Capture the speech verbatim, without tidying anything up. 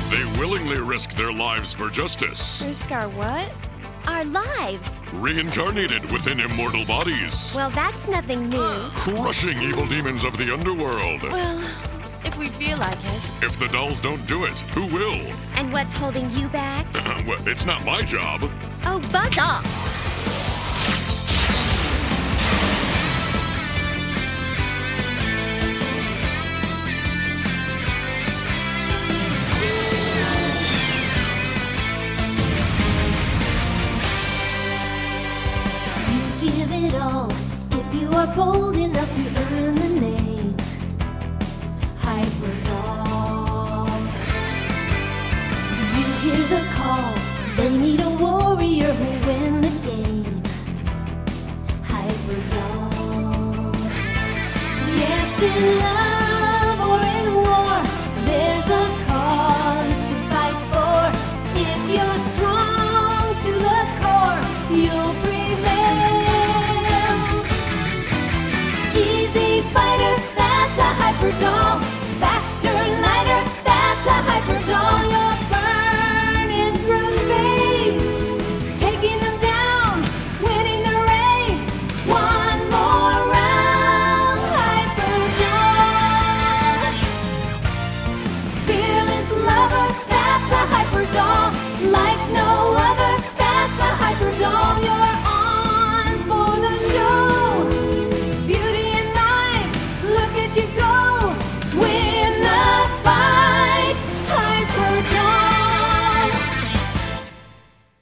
They willingly risk their lives for justice. Risk our what? Our lives. Reincarnated within immortal bodies. Well, that's nothing new. Crushing evil demons of the underworld. Well, if we feel like it. If the dolls don't do it, who will? And what's holding you back? Well, it's not my job. Oh, buzz off. Give it all if you are bold enough to earn the name Hyperdog. You hear the call, they need a warrior who'll win the game Hyperdog. Yes, in love or in war, there's a cause to fight for. If you're strong to the core, you'll prevail. Easy fighter, that's a Hyperdog.